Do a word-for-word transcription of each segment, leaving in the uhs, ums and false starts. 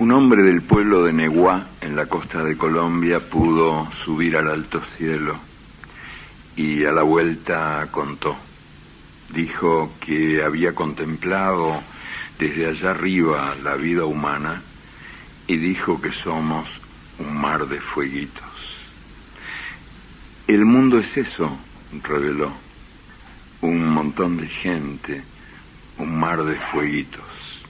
Un hombre del pueblo de Neguá, en la costa de Colombia, pudo subir al alto cielo y a la vuelta contó. Dijo que había contemplado desde allá arriba la vida humana y dijo que somos un mar de fueguitos. El mundo es eso, reveló, un montón de gente, un mar de fueguitos.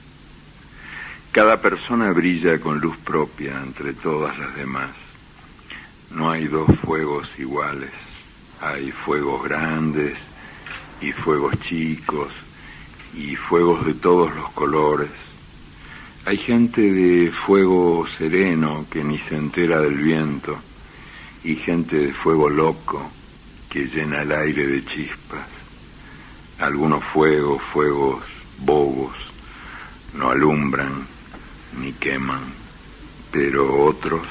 Cada persona brilla con luz propia entre todas las demás. No hay dos fuegos iguales. Hay fuegos grandes y fuegos chicos y fuegos de todos los colores. Hay gente de fuego sereno que ni se entera del viento y gente de fuego loco que llena el aire de chispas. Algunos fuegos, fuegos bobos, no alumbran ni queman, pero otros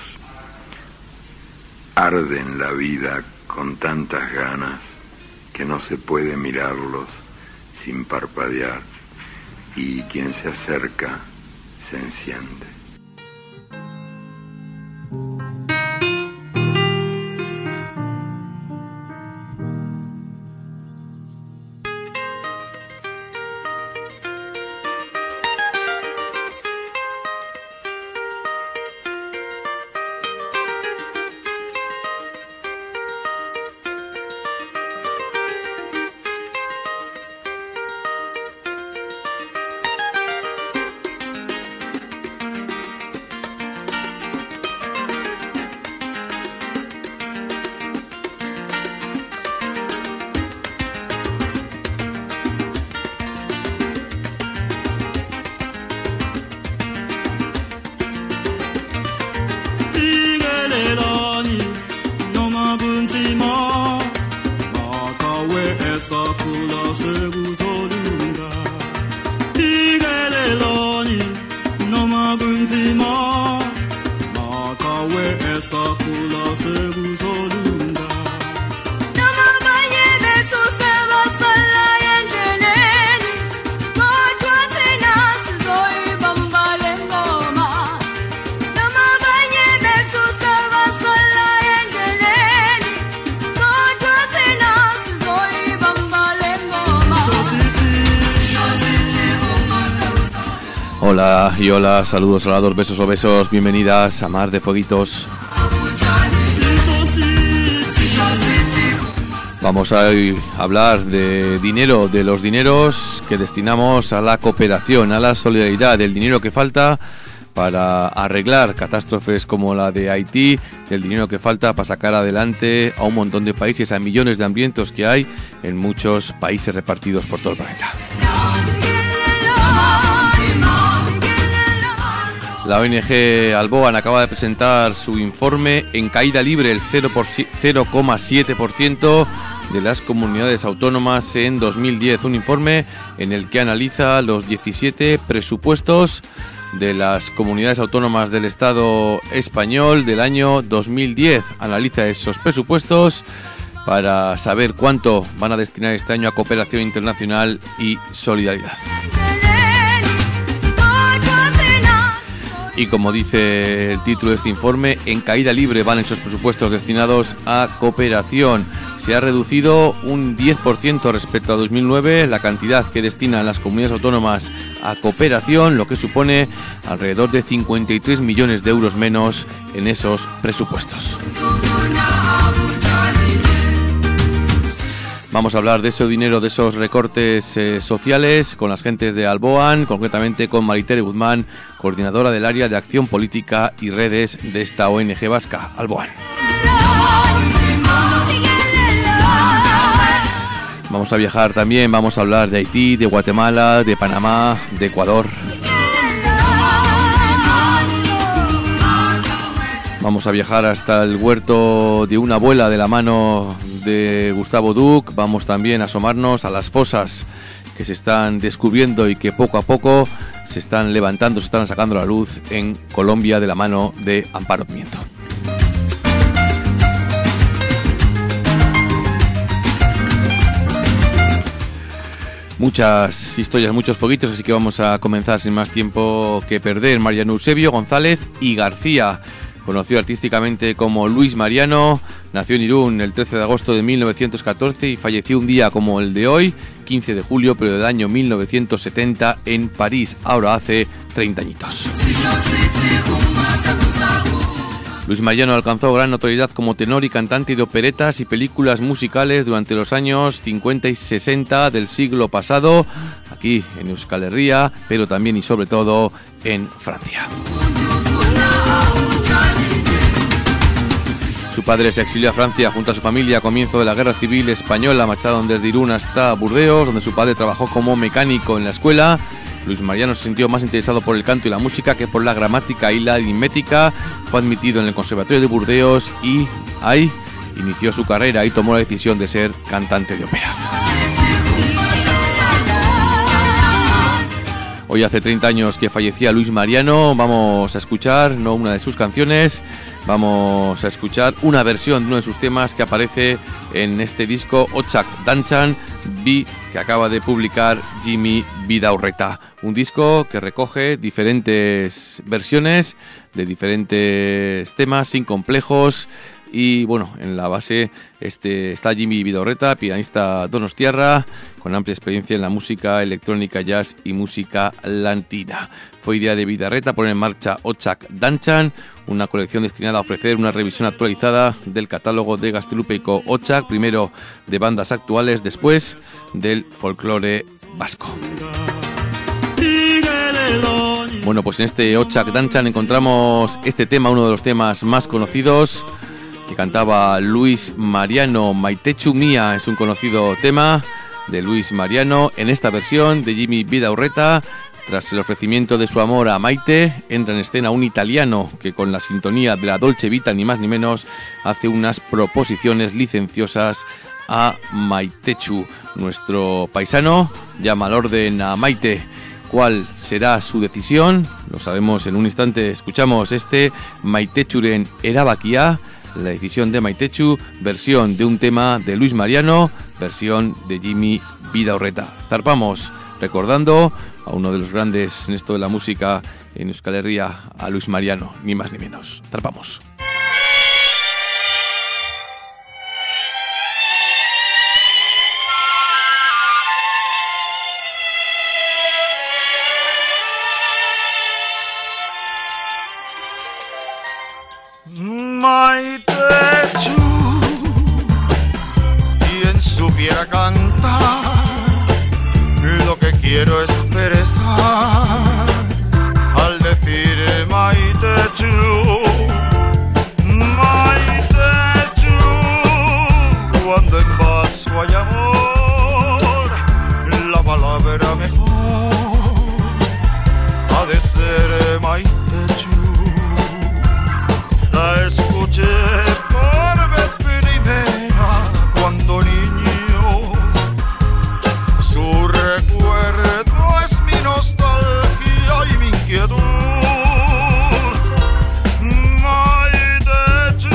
arden la vida con tantas ganas que no se puede mirarlos sin parpadear, y quien se acerca se enciende. Hola y hola, saludos, saludos, besos o besos, bienvenidas a Mar de Fueguitos. Vamos a hablar de dinero, de los dineros que destinamos a la cooperación, a la solidaridad, del dinero que falta para arreglar catástrofes como la de Haití, del dinero que falta para sacar adelante a un montón de países, a millones de hambrientos que hay en muchos países repartidos por todo el planeta. La O N G Alboan acaba de presentar su informe en caída libre, el cero coma siete por ciento de las comunidades autónomas en dos mil diez. Un informe en el que analiza los diecisiete presupuestos de las comunidades autónomas del Estado español del año dos mil diez. Analiza esos presupuestos para saber cuánto van a destinar este año a cooperación internacional y solidaridad. Y como dice el título de este informe, en caída libre van esos presupuestos destinados a cooperación. Se ha reducido un diez por ciento respecto a dos mil nueve la cantidad que destinan las comunidades autónomas a cooperación, lo que supone alrededor de cincuenta y tres millones de euros menos en esos presupuestos. Vamos a hablar de ese dinero, de esos recortes eh, sociales con las gentes de Alboan, concretamente con Maritere Guzmán, coordinadora del área de acción política y redes de esta O N G vasca, Alboan. Vamos a viajar también, vamos a hablar de Haití, de Guatemala, de Panamá, de Ecuador. Vamos a viajar hasta el huerto de una abuela de la mano de Gustavo Duc. Vamos también a asomarnos a las fosas que se están descubriendo y que poco a poco se están levantando, se están sacando a la luz en Colombia de la mano de Amparo Pimiento. Muchas historias, muchos foguitos, así que vamos a comenzar sin más tiempo que perder. Mariano Eusebio González y García, conocido artísticamente como Luis Mariano, nació en Irún el trece de agosto de mil novecientos catorce y falleció un día como el de hoy, quince de julio, pero del año mil novecientos setenta en París, ahora hace treinta añitos. Luis Mariano alcanzó gran notoriedad como tenor y cantante de operetas y películas musicales durante los años cincuenta y sesenta del siglo pasado, aquí en Euskal Herria, pero también y sobre todo en Francia. Su padre se exilió a Francia junto a su familia a comienzo de la Guerra Civil Española, marcharon desde Irún hasta Burdeos, donde su padre trabajó como mecánico en la escuela. Luis Mariano se sintió más interesado por el canto y la música que por la gramática y la aritmética. Fue admitido en el Conservatorio de Burdeos y ahí inició su carrera y tomó la decisión de ser cantante de ópera. Hoy hace treinta años que fallecía Luis Mariano. Vamos a escuchar no una de sus canciones, vamos a escuchar una versión de uno de sus temas que aparece en este disco Otsak Danchan Bi, que acaba de publicar Jimmy Bidaurreta. Un disco que recoge diferentes versiones de diferentes temas sin complejos. Y bueno, en la base este está Jimmy Bidaurreta, pianista donostiarra, con amplia experiencia en la música electrónica, jazz y música latina. Fue idea de Bidaurreta poner en marcha Otsak Danchan, una colección destinada a ofrecer una revisión actualizada del catálogo de Gaztelupeiko Otsak, primero de bandas actuales, después del folclore vasco. Bueno, pues en este Otsak Danchan encontramos este tema, uno de los temas más conocidos, que cantaba Luis Mariano. Maitechu Mía es un conocido tema de Luis Mariano. En esta versión de Jimmy Bidaurreta, tras el ofrecimiento de su amor a Maite, entra en escena un italiano que con la sintonía de la Dolce Vita, ni más ni menos, hace unas proposiciones licenciosas a Maitechu. Nuestro paisano llama al orden a Maite. ¿Cuál será su decisión? Lo sabemos en un instante. Escuchamos este Maitechuren Erabakia, la decisión de Maitechu, versión de un tema de Luis Mariano, versión de Jimmy Bidaurreta. Zarpamos recordando a uno de los grandes en esto de la música en Euskal Herria, a Luis Mariano, ni más ni menos. Zarpamos. Maitechu, quien supiera cantar, lo que quiero expresar al decir Maitechu, Maitechu, cuando en vaso hay amor, la palabra mejor ha de ser Maitechu. La escuché por vez primera cuando niño. Su recuerdo es mi nostalgia y mi inquietud. Maitechu,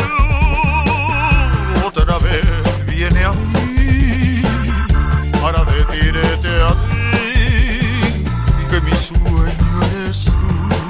otra vez viene a mí para decirte a ti que mi sueño eres tú.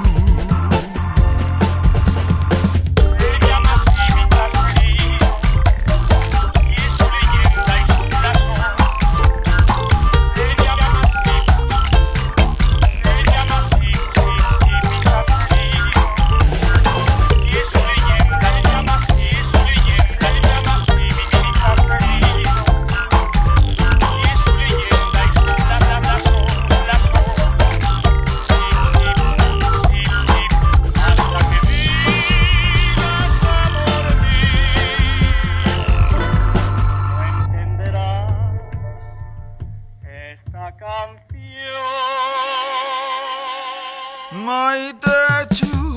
Maitechu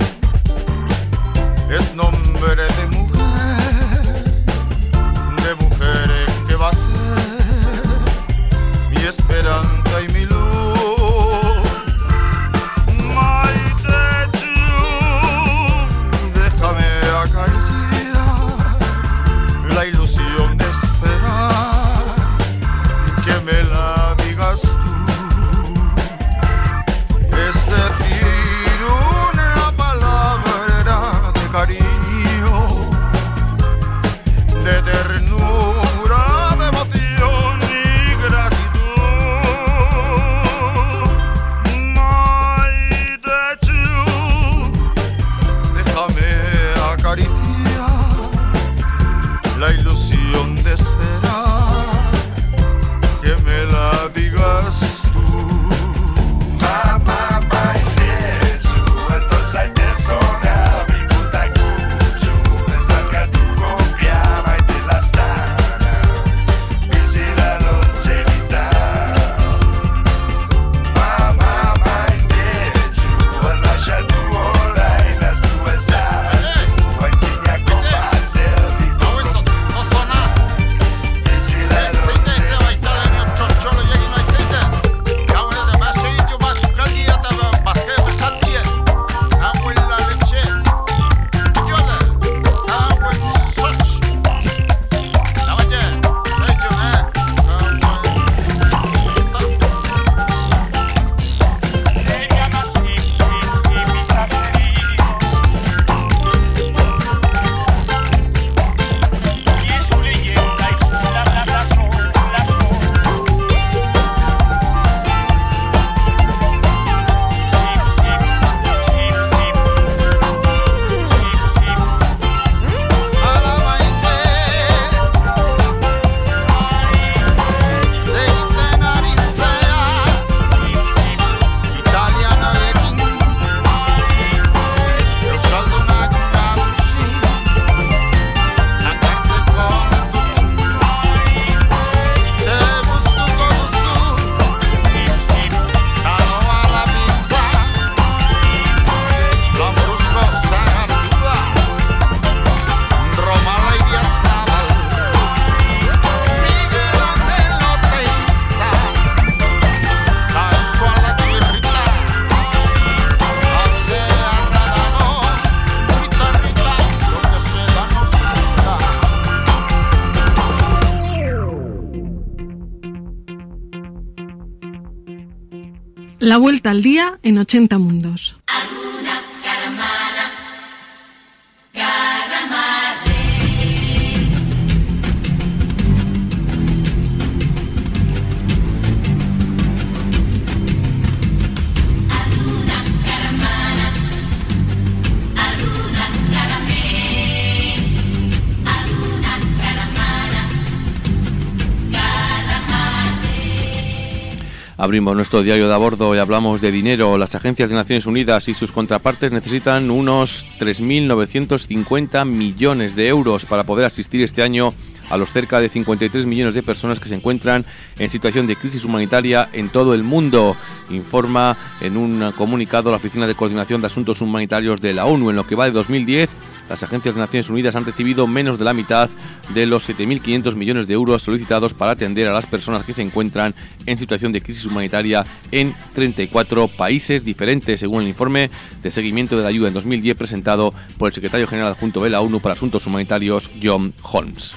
es nombre de mujer, de mujer en que va a ser mi esperanza y mi luz. Maitechu, déjame acariciar la ilusión de esperar que me la digas La vuelta al día en ochenta mundos. Alguna caramana, caramarre. Alguna caramana, alguna caramé, alguna caramana, caramarre. Abrimos nuestro diario de a bordo y hablamos de dinero. Las agencias de Naciones Unidas y sus contrapartes necesitan unos tres mil novecientos cincuenta millones de euros para poder asistir este año a los cerca de cincuenta y tres millones de personas que se encuentran en situación de crisis humanitaria en todo el mundo, informa en un comunicado la Oficina de Coordinación de Asuntos Humanitarios de la ONU. En lo que va de dos mil diez, las agencias de Naciones Unidas han recibido menos de la mitad de los siete mil quinientos millones de euros solicitados para atender a las personas que se encuentran en situación de crisis humanitaria en treinta y cuatro países diferentes, según el informe de seguimiento de la ayuda en dos mil diez presentado por el secretario general adjunto de la ONU para Asuntos Humanitarios, John Holmes.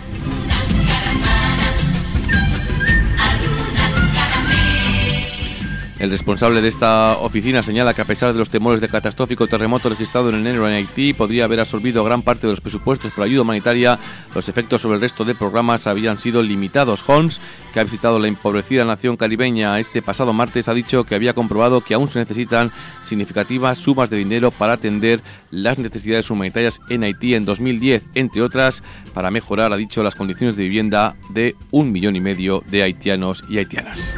El responsable de esta oficina señala que a pesar de los temores de catastrófico terremoto registrado en enero en Haití podría haber absorbido gran parte de los presupuestos por ayuda humanitaria, los efectos sobre el resto de programas habían sido limitados. Holmes, que ha visitado la empobrecida nación caribeña este pasado martes, ha dicho que había comprobado que aún se necesitan significativas sumas de dinero para atender las necesidades humanitarias en Haití en dos mil diez, entre otras, para mejorar, ha dicho, las condiciones de vivienda de un millón y medio de haitianos y haitianas.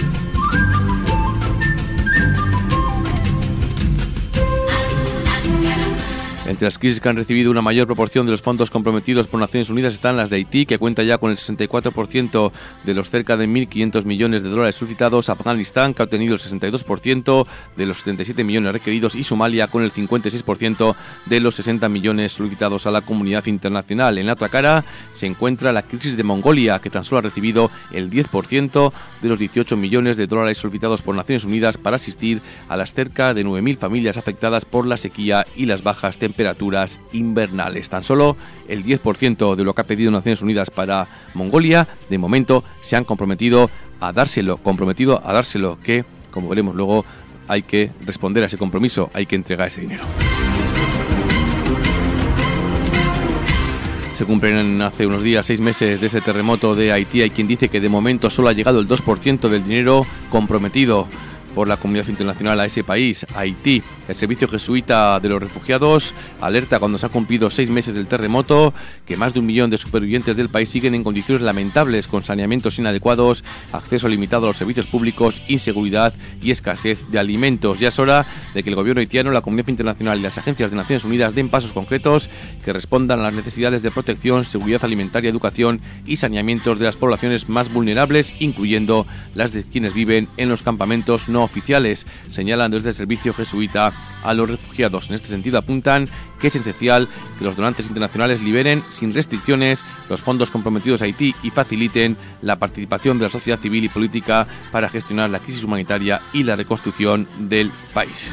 Entre las crisis que han recibido una mayor proporción de los fondos comprometidos por Naciones Unidas están las de Haití, que cuenta ya con el sesenta y cuatro por ciento de los cerca de mil quinientos millones de dólares solicitados, Afganistán, que ha obtenido el sesenta y dos por ciento de los setenta y siete millones requeridos, y Somalia, con el cincuenta y seis por ciento de los sesenta millones solicitados a la comunidad internacional. En la otra cara se encuentra la crisis de Mongolia, que tan solo ha recibido el diez por ciento de los dieciocho millones de dólares solicitados por Naciones Unidas para asistir a las cerca de nueve mil familias afectadas por la sequía y las bajas temperaturas. temperaturas invernales. Tan solo el diez por ciento de lo que ha pedido Naciones Unidas para Mongolia, de momento se han comprometido a dárselo, comprometido a dárselo, que, como veremos luego, hay que responder a ese compromiso, hay que entregar ese dinero. Se cumplen hace unos días seis meses de ese terremoto de Haití. Hay quien dice que de momento solo ha llegado el dos por ciento del dinero comprometido por la comunidad internacional a ese país, Haití. El Servicio Jesuita de los Refugiados alerta, cuando se han cumplido seis meses del terremoto, que más de un millón de supervivientes del país siguen en condiciones lamentables, con saneamientos inadecuados, acceso limitado a los servicios públicos, inseguridad y escasez de alimentos. Ya es hora de que el gobierno haitiano, la comunidad internacional y las agencias de Naciones Unidas den pasos concretos que respondan a las necesidades de protección, seguridad alimentaria, educación y saneamientos de las poblaciones más vulnerables, incluyendo las de quienes viven en los campamentos no oficiales, señalan desde el Servicio Jesuita a los refugiados. En este sentido apuntan que es esencial que los donantes internacionales liberen sin restricciones los fondos comprometidos a Haití y faciliten la participación de la sociedad civil y política para gestionar la crisis humanitaria y la reconstrucción del país.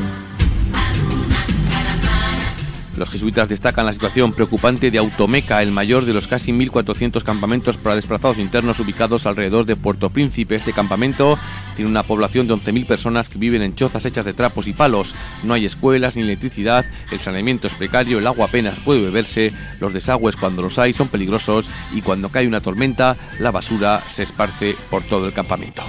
Los jesuitas destacan la situación preocupante de Automeca, el mayor de los casi mil cuatrocientos campamentos para desplazados internos ubicados alrededor de Puerto Príncipe. Este campamento tiene una población de once mil personas que viven en chozas hechas de trapos y palos. No hay escuelas ni electricidad, el saneamiento es precario, el agua apenas puede beberse, los desagües, cuando los hay, son peligrosos, y cuando cae una tormenta, la basura se esparce por todo el campamento.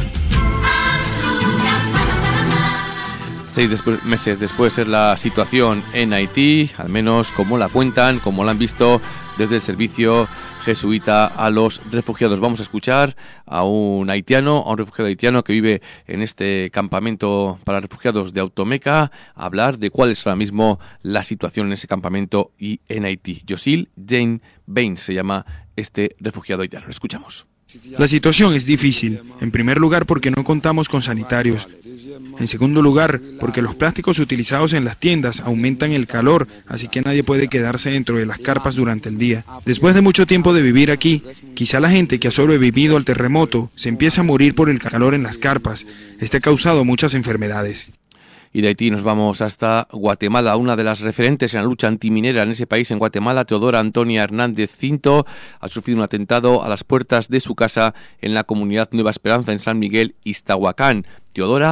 Seis después, meses después es la situación en Haití, al menos como la cuentan, como la han visto desde el Servicio Jesuita a los refugiados. Vamos a escuchar a un haitiano, a un refugiado haitiano que vive en este campamento para refugiados de Automeca, a hablar de cuál es ahora mismo la situación en ese campamento y en Haití. Yosil Jane Bain se llama este refugiado haitiano. Lo escuchamos. La situación es difícil, en primer lugar porque no contamos con sanitarios. En segundo lugar, porque los plásticos utilizados en las tiendas aumentan el calor, así que nadie puede quedarse dentro de las carpas durante el día. Después de mucho tiempo de vivir aquí, quizá la gente que ha sobrevivido al terremoto se empieza a morir por el calor en las carpas. Este ha causado muchas enfermedades. Y de Haití nos vamos hasta Guatemala. Una de las referentes en la lucha antiminera en ese país, en Guatemala, Teodora Antonia Hernández Cinto, ha sufrido un atentado a las puertas de su casa en la comunidad Nueva Esperanza, en San Miguel, Iztahuacán. Teodora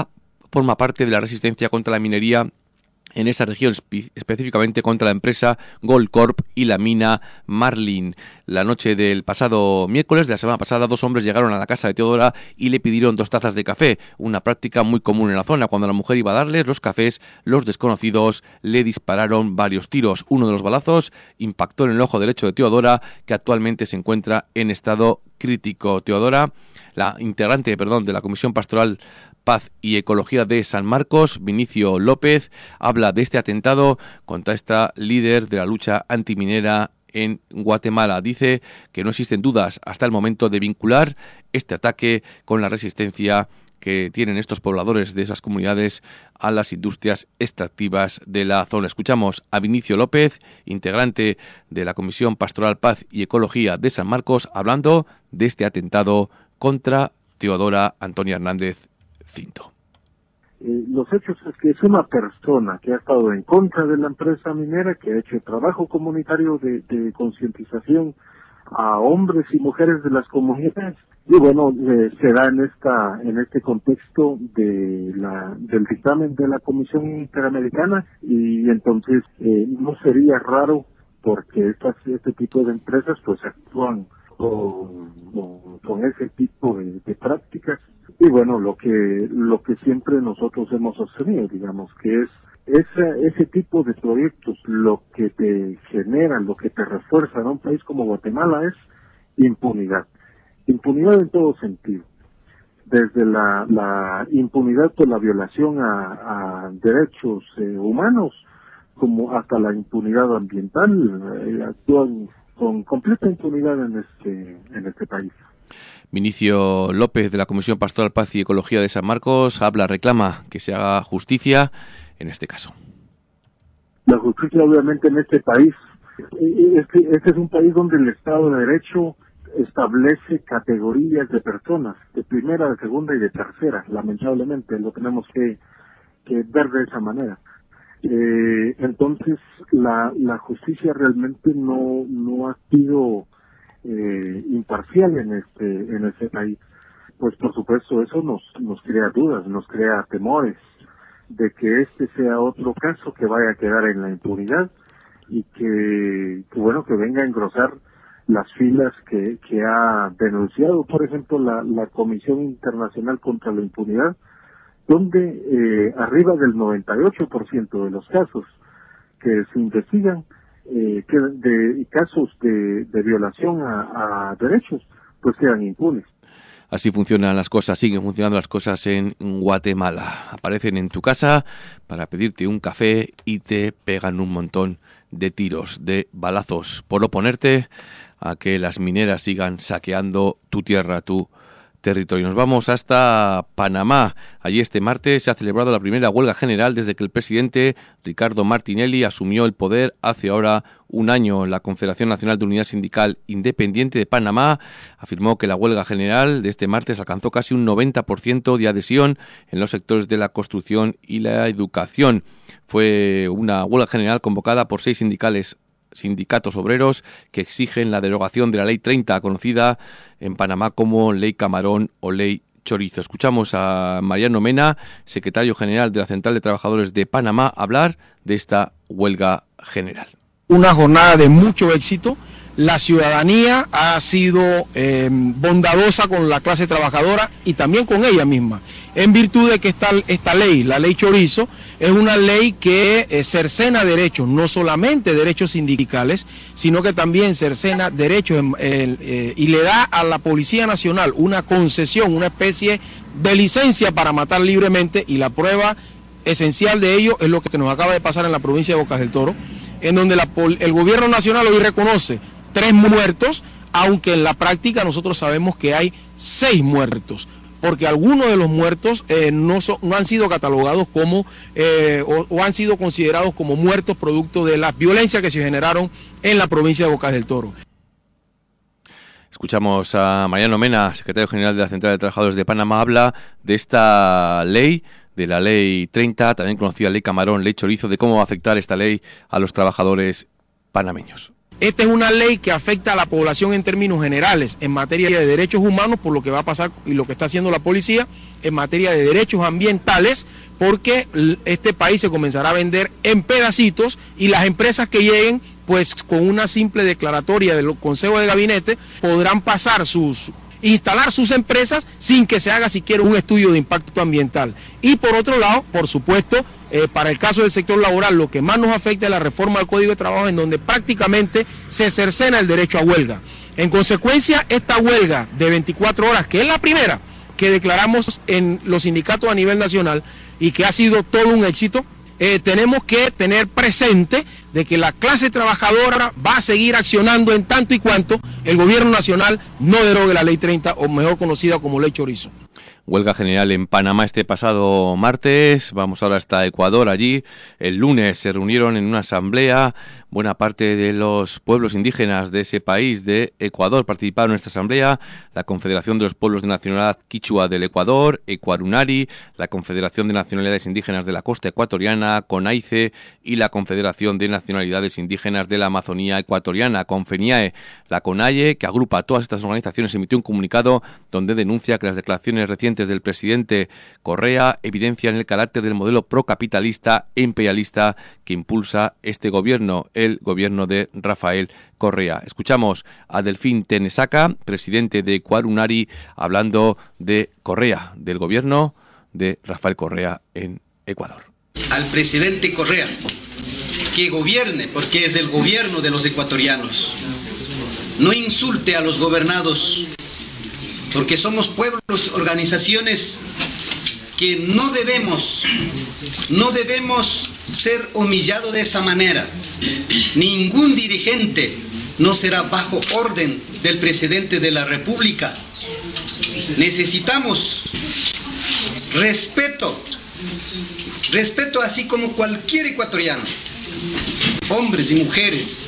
forma parte de la resistencia contra la minería en esa región, específicamente contra la empresa Goldcorp y la mina Marlin. La noche del pasado miércoles de la semana pasada, dos hombres llegaron a la casa de Teodora y le pidieron dos tazas de café, una práctica muy común en la zona. Cuando la mujer iba a darles los cafés, los desconocidos le dispararon varios tiros. Uno de los balazos impactó en el ojo derecho de Teodora, que actualmente se encuentra en estado crítico. Teodora, la integrante, perdón, de la Comisión Pastoral Paz y Ecología de San Marcos, Vinicio López, habla de este atentado contra esta líder de la lucha antiminera en Guatemala. Dice que no existen dudas hasta el momento de vincular este ataque con la resistencia que tienen estos pobladores de esas comunidades a las industrias extractivas de la zona. Escuchamos a Vinicio López, integrante de la Comisión Pastoral Paz y Ecología de San Marcos, hablando de este atentado contra Teodora Antonia Hernández Cinto. Eh, los hechos es que es una persona que ha estado en contra de la empresa minera, que ha hecho trabajo comunitario de, de concientización a hombres y mujeres de las comunidades, y bueno, eh, se da en esta en este contexto de la del dictamen de la Comisión Interamericana, y entonces eh, no sería raro porque estas, este tipo de empresas pues actúan con, con, con ese tipo de, de prácticas. Y bueno, lo que lo que siempre nosotros hemos sostenido, digamos, que es ese, ese tipo de proyectos, lo que te generan, lo que te refuerza en un país como Guatemala es impunidad. Impunidad en todo sentido. Desde la, la impunidad por la violación a, a derechos eh, humanos, como hasta la impunidad ambiental, eh, actúan con completa impunidad en este, en este país. Vinicio López, de la Comisión Pastoral Paz y Ecología de San Marcos, habla, reclama que se haga justicia en este caso. La justicia, obviamente, en este país, este, este es un país donde el Estado de Derecho establece categorías de personas, de primera, de segunda y de tercera. Lamentablemente lo tenemos que, que ver de esa manera. Eh, entonces, la, la justicia realmente no, no ha sido Eh, imparcial en este en este país. Pues por supuesto eso nos nos crea dudas, nos crea temores de que este sea otro caso que vaya a quedar en la impunidad y que, que bueno, que venga a engrosar las filas que, que ha denunciado, por ejemplo, la, la Comisión Internacional contra la Impunidad, donde eh, arriba del noventa y ocho por ciento de los casos que se investigan Eh, que de casos de, de violación a, a derechos pues quedan impunes. Así funcionan las cosas, siguen funcionando las cosas en Guatemala. Aparecen en tu casa para pedirte un café y te pegan un montón de tiros, de balazos, por oponerte a que las mineras sigan saqueando tu tierra, tu territorio. Nos vamos hasta Panamá. Allí este martes se ha celebrado la primera huelga general desde que el presidente Ricardo Martinelli asumió el poder hace ahora un año. La Confederación Nacional de Unidad Sindical Independiente de Panamá afirmó que la huelga general de este martes alcanzó casi un noventa por ciento de adhesión en los sectores de la construcción y la educación. Fue una huelga general convocada por seis sindicales sindicatos obreros que exigen la derogación de la Ley treinta, conocida en Panamá como Ley Camarón o Ley Chorizo. Escuchamos a Mariano Mena, secretario general de la Central de Trabajadores de Panamá, hablar de esta huelga general. Una jornada de mucho éxito. La ciudadanía ha sido eh, bondadosa con la clase trabajadora y también con ella misma, en virtud de que esta, esta ley, la Ley Chorizo, es una ley que eh, cercena derechos, no solamente derechos sindicales, sino que también cercena derechos eh, eh, y le da a la Policía Nacional una concesión, una especie de licencia para matar libremente, y la prueba esencial de ello es lo que nos acaba de pasar en la provincia de Bocas del Toro, en donde la, el gobierno nacional hoy reconoce tres muertos, aunque en la práctica nosotros sabemos que hay seis muertos, porque algunos de los muertos eh, no, so, no han sido catalogados como, eh, o, o han sido considerados como muertos producto de las violencias que se generaron en la provincia de Bocas del Toro. Escuchamos a Mariano Mena, secretario general de la Central de Trabajadores de Panamá, habla de esta ley, de la Ley treinta, también conocida Ley Camarón, Ley Chorizo, de cómo va a afectar esta ley a los trabajadores panameños. Esta es una ley que afecta a la población en términos generales, en materia de derechos humanos, por lo que va a pasar y lo que está haciendo la policía, en materia de derechos ambientales, porque este país se comenzará a vender en pedacitos y las empresas que lleguen, pues con una simple declaratoria del Consejo de Gabinete, podrán pasar sus... instalar sus empresas sin que se haga siquiera un estudio de impacto ambiental. Y por otro lado, por supuesto, eh, para el caso del sector laboral, lo que más nos afecta es la reforma del Código de Trabajo, en donde prácticamente se cercena el derecho a huelga. En consecuencia, esta huelga de veinticuatro horas, que es la primera que declaramos en los sindicatos a nivel nacional y que ha sido todo un éxito, eh, tenemos que tener presente de que la clase trabajadora va a seguir accionando en tanto y cuanto el gobierno nacional no derogue la ley treinta, o mejor conocida como ley Chorizo. Huelga general en Panamá este pasado martes. Vamos ahora hasta Ecuador. Allí el lunes se reunieron en una asamblea buena parte de los pueblos indígenas de ese país, de Ecuador. Participaron en esta asamblea la Confederación de los Pueblos de Nacionalidad Quichua del Ecuador, Ecuarunari, la Confederación de Nacionalidades Indígenas de la Costa Ecuatoriana, CONAICE, y la Confederación de Nacionalidades Indígenas de la Amazonía Ecuatoriana, CONFENIAE. La CONAIE, que agrupa a todas estas organizaciones, emitió un comunicado donde denuncia que las declaraciones recientes del presidente Correa evidencian el carácter del modelo procapitalista e imperialista que impulsa este gobierno, el gobierno de Rafael Correa. Escuchamos a Delfín Tenesaca, presidente de Ecuarunari, hablando de Correa, del gobierno de Rafael Correa en Ecuador. Al presidente Correa, que gobierne, porque es el gobierno de los ecuatorianos. No insulte a los gobernados, porque somos pueblos, organizaciones que no debemos, no debemos ser humillados de esa manera. Ningún dirigente no será bajo orden del presidente de la República. Necesitamos respeto, respeto así como cualquier ecuatoriano, hombres y mujeres.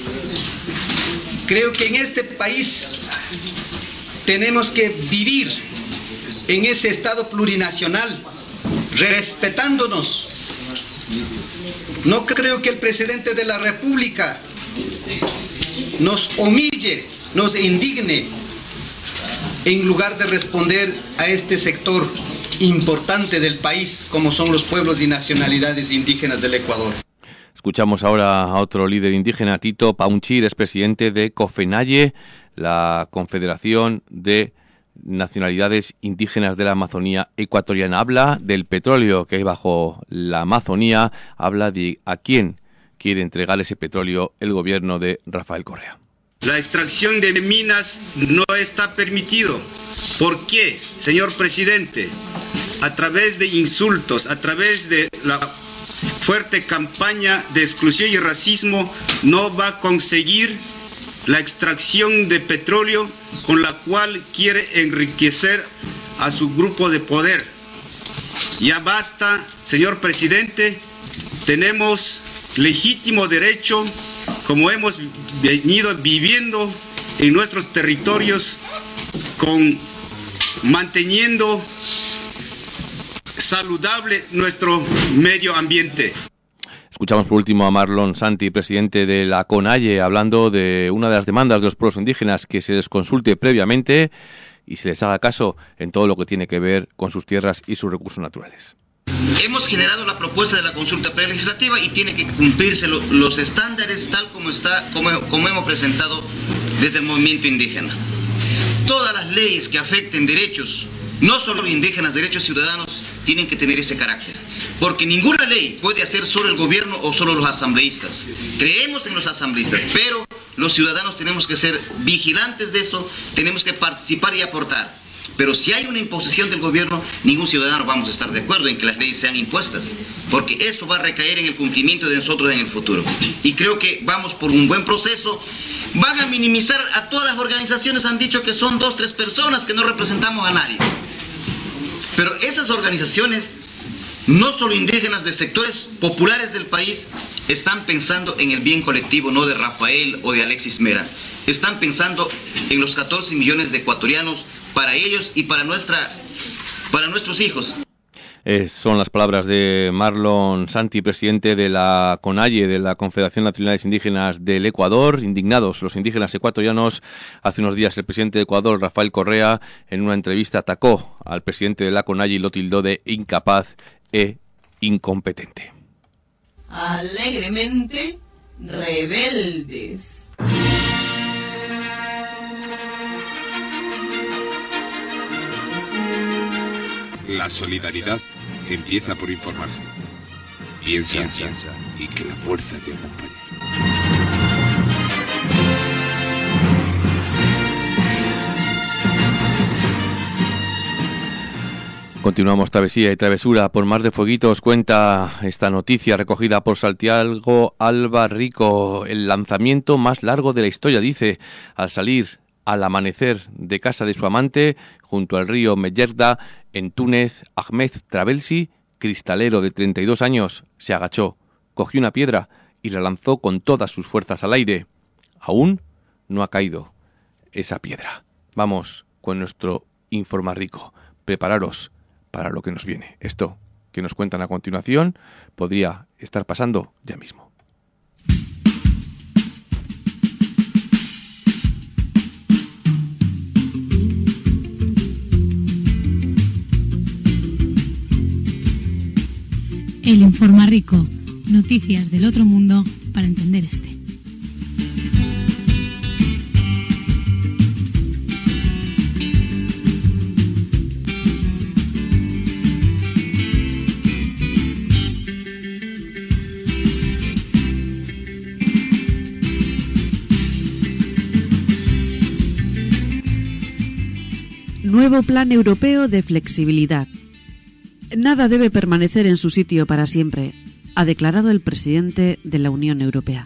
Creo que en este país tenemos que vivir en ese estado plurinacional, respetándonos. No creo que el presidente de la República nos humille, nos indigne, en lugar de responder a este sector importante del país, como son los pueblos y nacionalidades indígenas del Ecuador. Escuchamos ahora a otro líder indígena, Tito Paunchir, es presidente de COFENAIE, la Confederación de Nacionalidades Indígenas de la Amazonía Ecuatoriana. Habla del petróleo que hay bajo la Amazonía, habla de a quién quiere entregar ese petróleo el gobierno de Rafael Correa. La extracción de minas no está permitido. ¿Por qué, señor presidente? A través de insultos, a través de la fuerte campaña de exclusión y racismo, no va a conseguir la extracción de petróleo con la cual quiere enriquecer a su grupo de poder. Ya basta, señor presidente, tenemos legítimo derecho, como hemos venido viviendo en nuestros territorios, con manteniendo saludable nuestro medio ambiente. Escuchamos por último a Marlon Santi, presidente de la CONAIE, hablando de una de las demandas de los pueblos indígenas, que se les consulte previamente y se les haga caso en todo lo que tiene que ver con sus tierras y sus recursos naturales. Hemos generado la propuesta de la consulta prelegislativa y tiene que cumplirse lo, los estándares tal como está, como, como hemos presentado desde el movimiento indígena. Todas las leyes que afecten derechos, no solo indígenas, derechos ciudadanos, tienen que tener ese carácter. Porque ninguna ley puede hacer solo el gobierno o solo los asambleístas. Creemos en los asambleístas, pero los ciudadanos tenemos que ser vigilantes de eso, tenemos que participar y aportar. Pero si hay una imposición del gobierno, ningún ciudadano vamos a estar de acuerdo en que las leyes sean impuestas, porque eso va a recaer en el cumplimiento de nosotros en el futuro. Y creo que vamos por un buen proceso. Van a minimizar a todas las organizaciones, han dicho que son dos, tres personas, que no representamos a nadie. Pero esas organizaciones, no solo indígenas, de sectores populares del país, están pensando en el bien colectivo, no de Rafael o de Alexis Mera. Están pensando en los catorce millones de ecuatorianos, para ellos y para nuestra, para nuestros hijos. Eh, son las palabras de Marlon Santi, presidente de la CONAIE, de la Confederación Nacional Indígenas del Ecuador. Indignados los indígenas ecuatorianos. Hace unos días el presidente de Ecuador, Rafael Correa, en una entrevista atacó al presidente de la CONAIE y lo tildó de incapaz e incompetente. Alegremente rebeldes. La solidaridad empieza por informarse. Piensa, piensa y que la fuerza te acompañe. Continuamos travesía y travesura por Mar de Fueguitos. Cuenta esta noticia recogida por Santiago Alba Rico. El lanzamiento más largo de la historia, dice, al salir al amanecer de casa de su amante junto al río Meyerda en Túnez, Ahmed Travelsi, cristalero de treinta y dos años, se agachó, cogió una piedra y la lanzó con todas sus fuerzas al aire. Aún no ha caído esa piedra. Vamos con nuestro Informa Rico. Prepararos para lo que nos viene. Esto que nos cuentan a continuación podría estar pasando ya mismo. El Informa Rico. Noticias del otro mundo para entender este. Nuevo Plan Europeo de Flexibilidad. Nada debe permanecer en su sitio para siempre, ha declarado el presidente de la Unión Europea.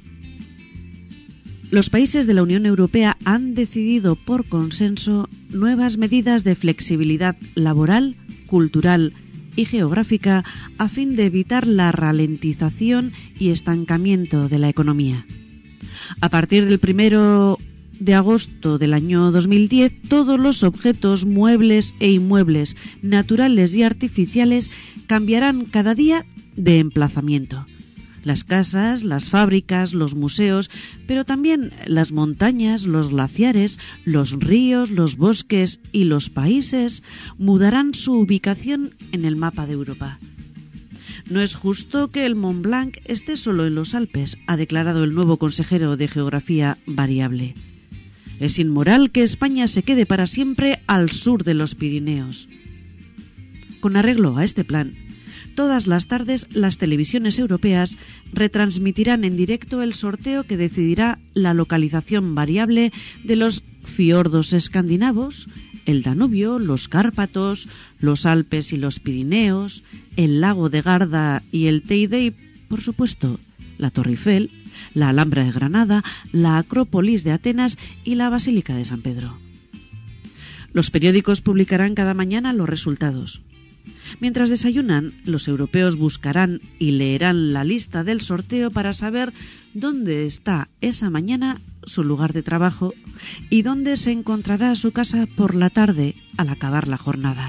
Los países de la Unión Europea han decidido por consenso nuevas medidas de flexibilidad laboral, cultural y geográfica a fin de evitar la ralentización y estancamiento de la economía. A partir del primero de agosto del año dos mil diez, todos los objetos, muebles e inmuebles, naturales y artificiales, cambiarán cada día de emplazamiento. Las casas, las fábricas, los museos, pero también las montañas, los glaciares, los ríos, los bosques y los países mudarán su ubicación en el mapa de Europa. No es justo que el Mont Blanc esté solo en los Alpes, ha declarado el nuevo consejero de Geografía Variable. Es inmoral que España se quede para siempre al sur de los Pirineos. Con arreglo a este plan, todas las tardes las televisiones europeas retransmitirán en directo el sorteo que decidirá la localización variable de los fiordos escandinavos, el Danubio, los Cárpatos, los Alpes y los Pirineos, el lago de Garda y el Teide y, por supuesto, la Torre Eiffel, la Alhambra de Granada, la Acrópolis de Atenas y la Basílica de San Pedro. Los periódicos publicarán cada mañana los resultados. Mientras desayunan, los europeos buscarán y leerán la lista del sorteo para saber dónde está esa mañana su lugar de trabajo y dónde se encontrará su casa por la tarde al acabar la jornada.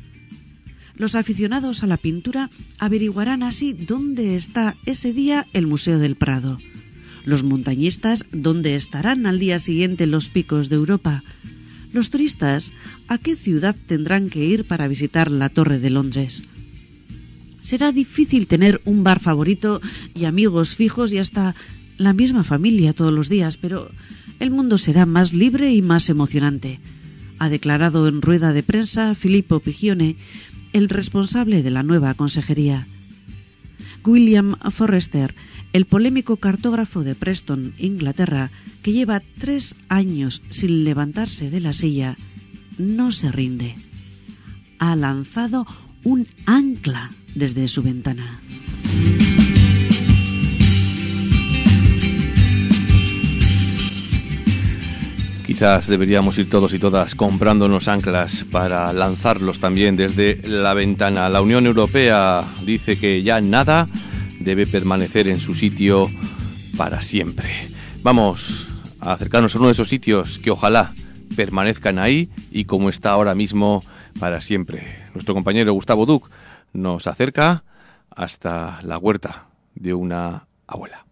Los aficionados a la pintura averiguarán así dónde está ese día el Museo del Prado. Los montañistas dónde estarán al día siguiente los picos de Europa. Los turistas, ¿a qué ciudad tendrán que ir para visitar la Torre de Londres? Será difícil tener un bar favorito y amigos fijos y hasta la misma familia todos los días, pero el mundo será más libre y más emocionante, ha declarado en rueda de prensa Filippo Pigione, el responsable de la nueva consejería. William Forrester, el polémico cartógrafo de Preston, Inglaterra, que lleva tres años sin levantarse de la silla, no se rinde. Ha lanzado un ancla desde su ventana. Quizás deberíamos ir todos y todas comprándonos anclas para lanzarlos también desde la ventana. La Unión Europea dice que ya nada debe permanecer en su sitio para siempre. Vamos a acercarnos a uno de esos sitios que ojalá permanezcan ahí y como está ahora mismo para siempre. Nuestro compañero Gustavo Duc nos acerca hasta la huerta de una abuela.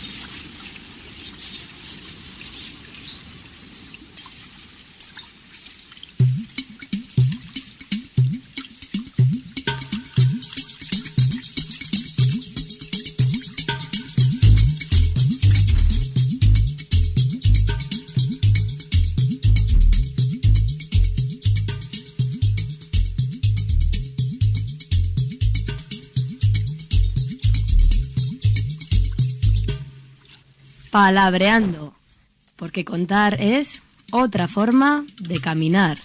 Palabreando, porque contar es otra forma de caminar.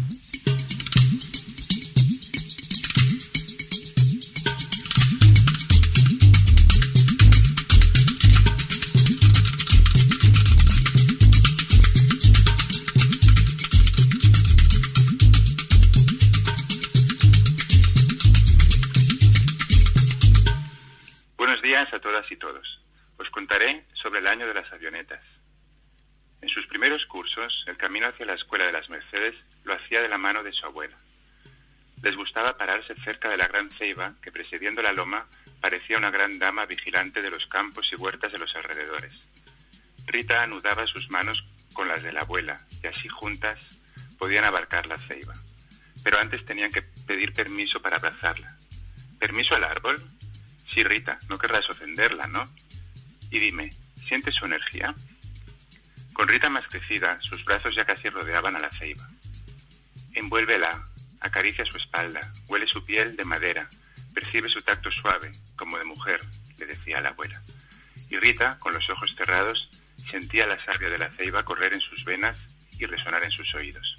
Buenos días a todas y todos. Os contaré sobre el año de las avionetas. En sus primeros cursos, el camino hacia la Escuela de las Mercedes lo hacía de la mano de su abuela. Les gustaba pararse cerca de la gran ceiba que, presidiendo la loma, parecía una gran dama vigilante de los campos y huertas de los alrededores. Rita anudaba sus manos con las de la abuela y así juntas podían abarcar la ceiba. Pero antes tenían que pedir permiso para abrazarla. ¿Permiso al árbol? Sí, Rita, no querrás ofenderla, ¿no? Y dime, ¿sientes su energía? Con Rita más crecida, sus brazos ya casi rodeaban a la ceiba. Envuélvela, acaricia su espalda, huele su piel de madera, percibe su tacto suave, como de mujer, le decía la abuela. Y Rita, con los ojos cerrados, sentía la savia de la ceiba correr en sus venas y resonar en sus oídos.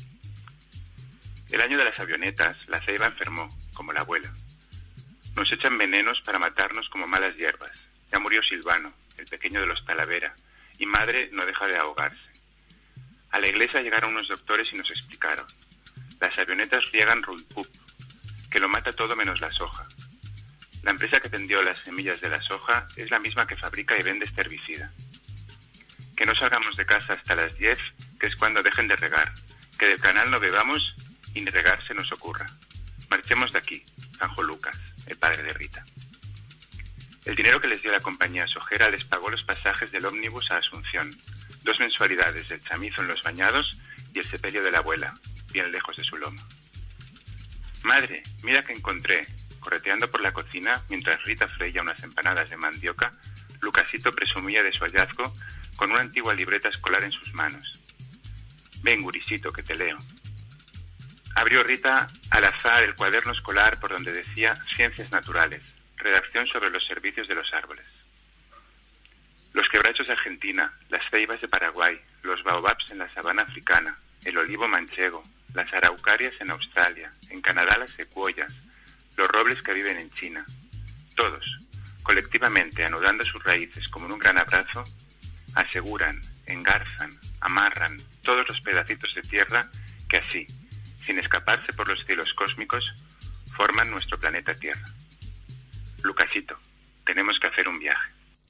El año de las avionetas, la ceiba enfermó, como la abuela. Nos echan venenos para matarnos como malas hierbas. Ya murió Silvano, el pequeño de los Talavera, y madre no deja de ahogarse. A la iglesia llegaron unos doctores y nos explicaron. Las avionetas riegan Rulpup, que lo mata todo menos la soja. La empresa que vendió las semillas de la soja es la misma que fabrica y vende este herbicida. Que no salgamos de casa hasta las diez, que es cuando dejen de regar. Que del canal no bebamos y ni regar se nos ocurra. Marchemos de aquí, Sanjo Lucas, el padre de Rita. El dinero que les dio la compañía sojera les pagó los pasajes del ómnibus a Asunción, dos mensualidades del chamizo en Los Bañados y el sepelio de la abuela, bien lejos de su loma. Madre, mira que encontré, correteando por la cocina mientras Rita freía unas empanadas de mandioca, Lucasito presumía de su hallazgo con una antigua libreta escolar en sus manos. Ven, gurisito, que te leo. Abrió Rita al azar el cuaderno escolar por donde decía Ciencias Naturales, redacción sobre los servicios de los árboles. Los quebrachos de Argentina, las ceibas de Paraguay, los baobabs en la sabana africana, el olivo manchego, las araucarias en Australia, en Canadá las secuoyas, los robles que viven en China. Todos, colectivamente anudando sus raíces como en un gran abrazo, aseguran, engarzan, amarran todos los pedacitos de tierra que así, sin escaparse por los cielos cósmicos, forman nuestro planeta Tierra. Lucasito, tenemos que hacer un viaje.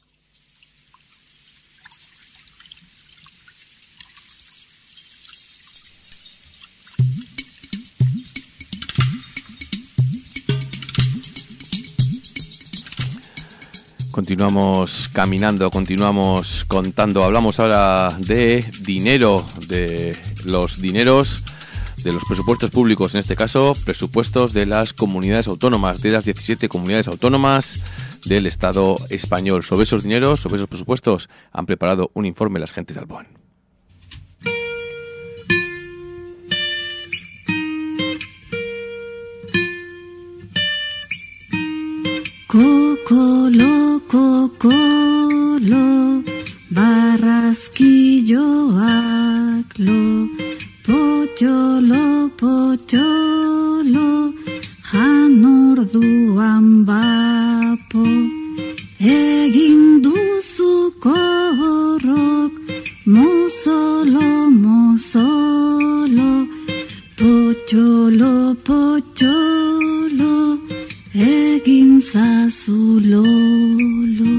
Continuamos caminando, continuamos contando. Hablamos ahora de dinero, de los dineros de los presupuestos públicos, en este caso, presupuestos de las comunidades autónomas, de las diecisiete comunidades autónomas del Estado español. Sobre esos dineros, sobre esos presupuestos, han preparado un informe las gentes de Alboan. Cocolo, cocolo, barrasquillo, aclo, pocholo, pocholo, janorduan bapo, egin duzu korrok, mozolo, mozolo, pocholo, pocholo, egin zazu lolo.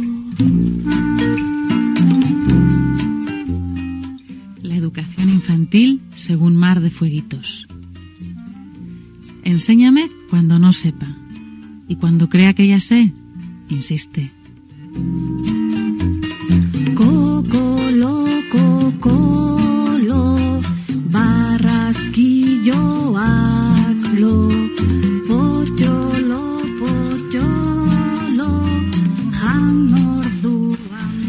La educación infantil según Mar de Fueguitos. Enséñame cuando no sepa. y cuando crea que ya sé, insiste. Cocolo, cocolo, barrasquillo, aclo, pocholo, pocholo, janordu.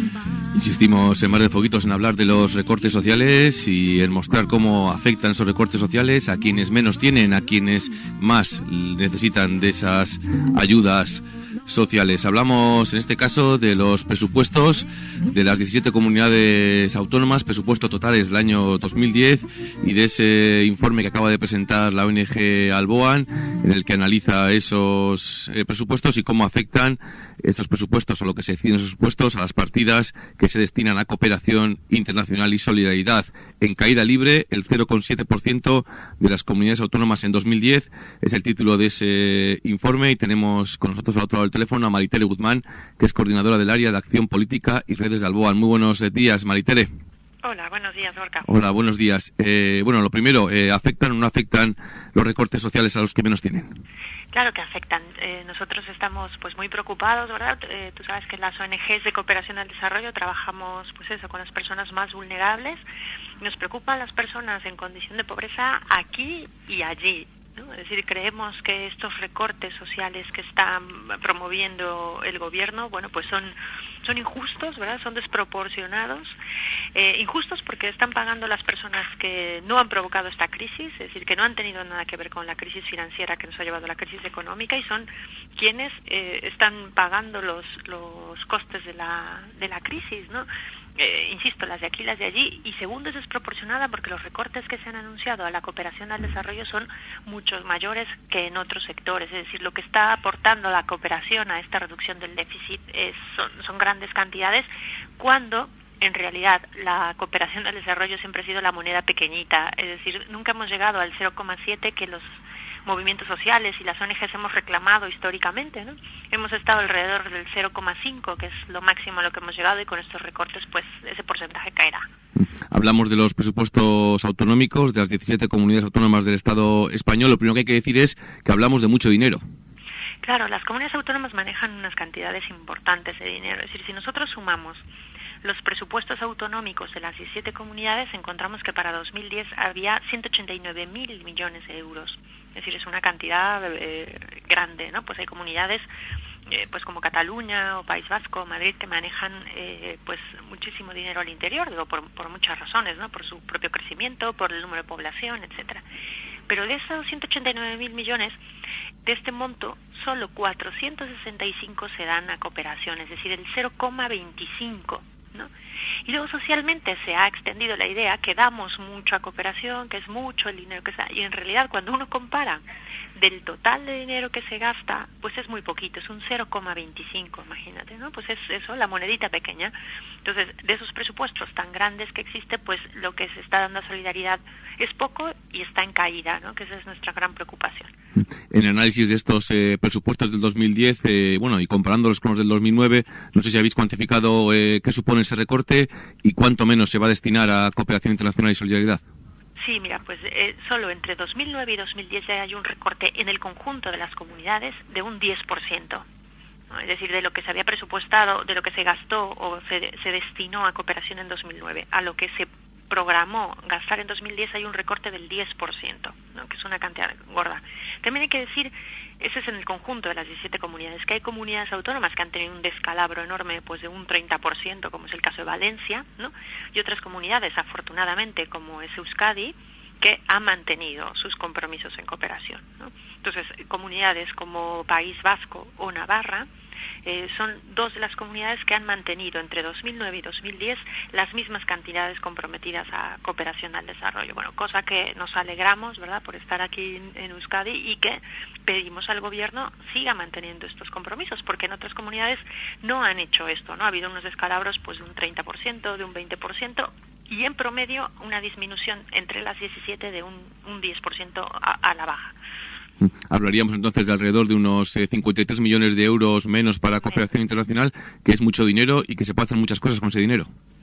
Insistimos en Mar de Foguitos en hablar de los recortes sociales y en mostrar cómo afectan esos recortes sociales a quienes menos tienen, a quienes más necesitan de esas ayudas sociales. Hablamos en este caso de los presupuestos de las diecisiete comunidades autónomas, presupuestos totales del año dos mil diez, y de ese informe que acaba de presentar la O N G Alboan, en el que analiza esos eh, presupuestos y cómo afectan esos presupuestos, o lo que se decide en esos presupuestos, a las partidas que se destinan a cooperación internacional y solidaridad. En caída libre, el cero coma siete por ciento de las comunidades autónomas en dos mil diez es el título de ese informe, y tenemos con nosotros al otro lado del teléfono a Maritere Guzmán, que es coordinadora del área de acción política y redes de Alboan. Muy buenos días, Maritere. Hola, buenos días, Gorka. Hola, buenos días. Eh, bueno, lo primero, eh, ¿afectan o no afectan los recortes sociales a los que menos tienen? Claro que afectan. Eh, nosotros estamos pues muy preocupados, ¿verdad? Eh, tú sabes que en las O N Ges de cooperación al desarrollo trabajamos pues eso con las personas más vulnerables. Nos preocupan las personas en condición de pobreza aquí y allí, ¿no? Es decir, creemos que estos recortes sociales que están promoviendo el gobierno, bueno, pues son son injustos, ¿verdad? Son desproporcionados. Eh, injustos porque están pagando las personas que no han provocado esta crisis, es decir, que no han tenido nada que ver con la crisis financiera que nos ha llevado a la crisis económica, y son quienes eh, están pagando los los costes de la de la crisis, ¿no? Eh, insisto, las de aquí, las de allí. Y segundo, es desproporcionada porque los recortes que se han anunciado a la cooperación al desarrollo son muchos mayores que en otros sectores. Es decir, lo que está aportando la cooperación a esta reducción del déficit es, son, son grandes cantidades, cuando en realidad la cooperación al desarrollo siempre ha sido la moneda pequeñita. Es decir, nunca hemos llegado al cero coma siete que los movimientos sociales y las O N Ges hemos reclamado históricamente, ¿no? Hemos estado alrededor del cero coma cinco, que es lo máximo a lo que hemos llegado, y con estos recortes pues ese porcentaje caerá. Hablamos de los presupuestos autonómicos de las diecisiete comunidades autónomas del Estado español. Lo primero que hay que decir es que hablamos de mucho dinero. Claro, las comunidades autónomas manejan unas cantidades importantes de dinero. Es decir, si nosotros sumamos los presupuestos autonómicos de las diecisiete comunidades, encontramos que para dos mil diez había ciento ochenta y nueve mil millones de euros. Es decir, es una cantidad eh, grande, ¿no? Pues hay comunidades eh, pues como Cataluña o País Vasco, Madrid, que manejan eh, pues muchísimo dinero al interior, digo, por, por muchas razones, ¿no? Por su propio crecimiento, por el número de población, etcétera. Pero de esos ciento ochenta y nueve mil millones, de este monto, solo cuatrocientos sesenta y cinco se dan a cooperación, es decir, el cero coma veinticinco, ¿no? Y luego socialmente se ha extendido la idea que damos mucho a cooperación, que es mucho el dinero que se da, y en realidad cuando uno compara del total de dinero que se gasta, pues es muy poquito, es un cero coma veinticinco, imagínate, ¿no? Pues es eso, la monedita pequeña. Entonces, de esos presupuestos tan grandes que existe, pues lo que se está dando a solidaridad es poco y está en caída, ¿no? Que esa es nuestra gran preocupación. En el análisis de estos eh, presupuestos del dos mil diez, eh, bueno, y comparándolos con los del dos mil nueve, no sé si habéis cuantificado eh, qué supone ese recorte y cuánto menos se va a destinar a cooperación internacional y solidaridad. Sí, mira, pues eh, solo entre dos mil nueve y dos mil diez ya hay un recorte en el conjunto de las comunidades de un diez por ciento. ¿No? Es decir, de lo que se había presupuestado, de lo que se gastó o se, se destinó a cooperación en dos mil nueve, a lo que se programó gastar en dos mil diez hay un recorte del diez por ciento, ¿no? Que es una cantidad gorda. También hay que decir, ese es en el conjunto de las diecisiete comunidades, que hay comunidades autónomas que han tenido un descalabro enorme, pues de un treinta por ciento, como es el caso de Valencia, ¿no? Y otras comunidades, afortunadamente, como es Euskadi, que ha mantenido sus compromisos en cooperación, ¿no? Entonces, comunidades como País Vasco o Navarra eh, son dos de las comunidades que han mantenido entre dos mil nueve y dos mil diez las mismas cantidades comprometidas a cooperación al desarrollo. Bueno, cosa que nos alegramos, ¿verdad?, por estar aquí en, en Euskadi, y que pedimos al gobierno siga manteniendo estos compromisos, porque en otras comunidades no han hecho esto, ¿no? Ha habido unos descalabros pues de un treinta por ciento, de un veinte por ciento, y en promedio una disminución entre las diecisiete de un, un diez por ciento a, a la baja. Hablaríamos entonces de alrededor de unos eh, cincuenta y tres millones de euros menos para cooperación internacional, que es mucho dinero y que se puede hacer muchas cosas con ese dinero.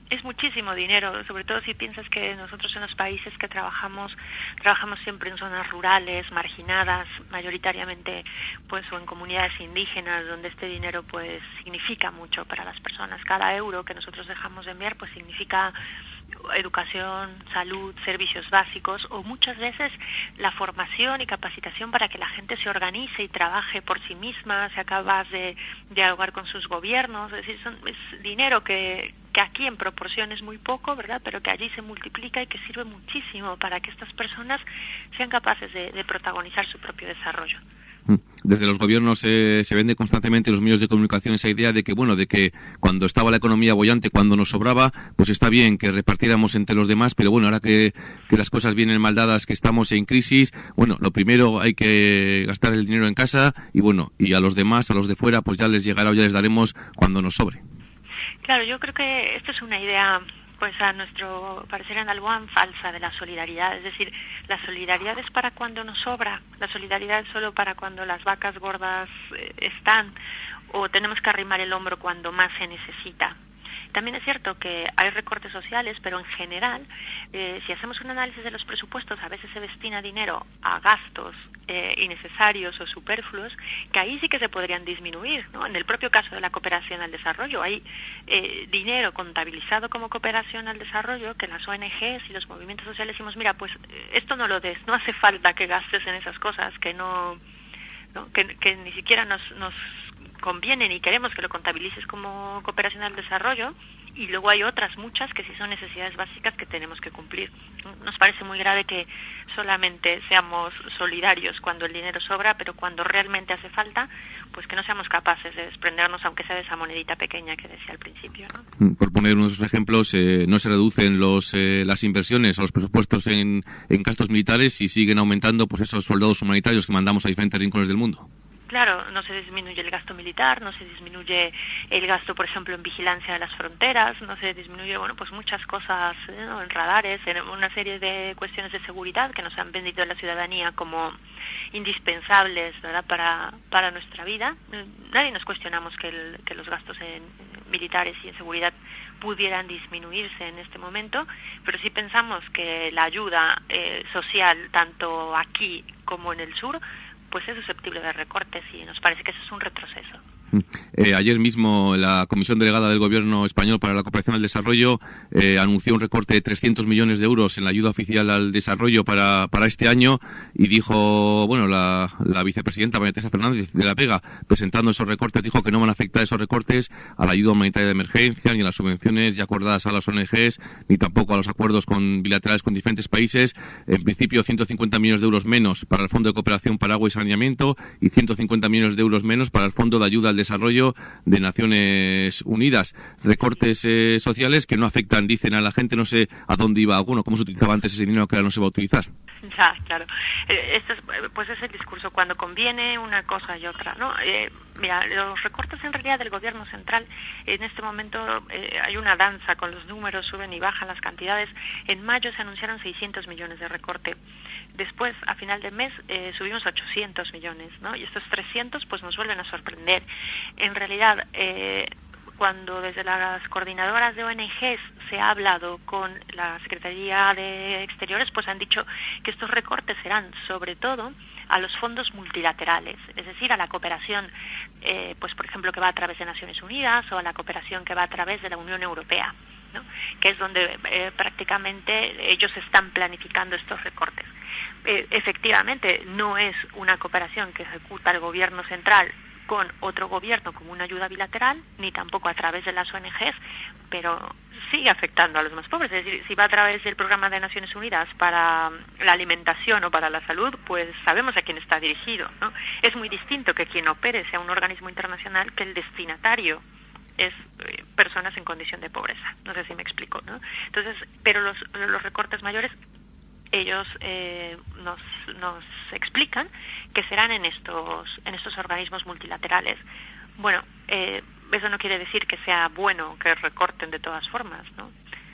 es muchísimo dinero, sobre todo si piensas que nosotros en los países que trabajamos, trabajamos siempre en zonas rurales, marginadas, mayoritariamente pues o en comunidades indígenas, donde este dinero pues significa mucho para las personas. Cada euro que nosotros dejamos de enviar pues significa educación, salud, servicios básicos o muchas veces la formación y capacitación para que la gente se organice y trabaje por sí misma, sea capaz de dialogar con sus gobiernos. Es decir, son, es dinero que, que aquí en proporción es muy poco, ¿verdad? Pero que allí se multiplica y que sirve muchísimo para que estas personas sean capaces de, de protagonizar su propio desarrollo. Desde los gobiernos eh, se vende constantemente en los medios de comunicación esa idea de que, bueno, de que cuando estaba la economía bollante, cuando nos sobraba, pues está bien que repartiéramos entre los demás, pero bueno, ahora que, que las cosas vienen mal dadas, que estamos en crisis, bueno, lo primero hay que gastar el dinero en casa y bueno, y a los demás, a los de fuera, pues ya les llegará o ya les daremos cuando nos sobre. Claro, yo creo que esto es una idea, pues a nuestro parecer en Alboan, falsa de la solidaridad. Es decir, la solidaridad es para cuando nos sobra, la solidaridad es solo para cuando las vacas gordas eh, están o tenemos que arrimar el hombro cuando más se necesita. También es cierto que hay recortes sociales, pero en general, eh, si hacemos un análisis de los presupuestos, a veces se destina dinero a gastos eh, innecesarios o superfluos, que ahí sí que se podrían disminuir, ¿no? En el propio caso de la cooperación al desarrollo, hay eh, dinero contabilizado como cooperación al desarrollo que las O N Ges y los movimientos sociales decimos, mira, pues esto no lo des, no hace falta que gastes en esas cosas, que no, ¿no? Que, que ni siquiera nos... nos conviene y queremos que lo contabilices como cooperación al desarrollo, y luego hay otras muchas que sí son necesidades básicas que tenemos que cumplir. Nos parece muy grave que solamente seamos solidarios cuando el dinero sobra, pero cuando realmente hace falta, pues que no seamos capaces de desprendernos, aunque sea de esa monedita pequeña que decía al principio, ¿no? Por poner unos ejemplos, eh, no se reducen los eh, las inversiones o los presupuestos en, en gastos militares y siguen aumentando pues esos soldados humanitarios que mandamos a diferentes rincones del mundo. Claro, no se disminuye el gasto militar, no se disminuye el gasto, por ejemplo, en vigilancia de las fronteras, no se disminuye, bueno, pues muchas cosas, ¿no? En radares, en una serie de cuestiones de seguridad que nos han vendido a la ciudadanía como indispensables, ¿verdad?, para, para nuestra vida. Nadie nos cuestionamos que, el, que los gastos en militares y en seguridad pudieran disminuirse en este momento, pero sí pensamos que la ayuda eh, social, tanto aquí como en el sur, pues es susceptible de recortes y nos parece que eso es un retroceso. Eh, ayer mismo la Comisión Delegada del Gobierno Español para la Cooperación al Desarrollo eh, anunció un recorte de trescientos millones de euros en la ayuda oficial al desarrollo para, para este año y dijo, bueno, la, la vicepresidenta María Teresa Fernández de la Vega, presentando esos recortes, dijo que no van a afectar esos recortes a la ayuda humanitaria de emergencia, ni a las subvenciones ya acordadas a las O N Ges, ni tampoco a los acuerdos con bilaterales con diferentes países. En principio, ciento cincuenta millones de euros menos para el Fondo de Cooperación para Agua y Saneamiento y ciento cincuenta millones de euros menos para el Fondo de Ayuda al Desarrollo de Naciones Unidas. Recortes eh, sociales que no afectan, dicen, a la gente. No sé a dónde iba alguno, cómo se utilizaba antes ese dinero que ahora no se va a utilizar. Ya, claro. Eh, esto es, pues es el discurso cuando conviene una cosa y otra, ¿no? Eh, mira, los recortes en realidad del gobierno central, en este momento eh, hay una danza con los números, suben y bajan las cantidades. En mayo se anunciaron seiscientos millones de recorte. Después, a final de mes, eh, subimos ochocientos millones, ¿no? Y estos trescientos pues nos vuelven a sorprender. En realidad, eh, cuando desde las coordinadoras de O N Ges se ha hablado con la Secretaría de Exteriores, pues han dicho que estos recortes serán sobre todo a los fondos multilaterales, es decir, a la cooperación, eh, pues por ejemplo, que va a través de Naciones Unidas o a la cooperación que va a través de la Unión Europea, ¿no? Que es donde eh, prácticamente ellos están planificando estos recortes. Eh, efectivamente, no es una cooperación que ejecuta el gobierno central con otro gobierno como una ayuda bilateral, ni tampoco a través de las O N Ges, pero sigue afectando a los más pobres. Es decir, si va a través del programa de Naciones Unidas para la alimentación o para la salud, pues sabemos a quién está dirigido, ¿no? Es muy distinto que quien opere sea un organismo internacional que el destinatario es eh, personas en condición de pobreza. No sé si me explico, ¿no? Entonces, pero los, los recortes mayores, ellos eh, nos, nos explican que serán en estos en estos organismos multilaterales. Bueno, eh, eso no quiere decir que sea bueno que recorten de todas formas, ¿no?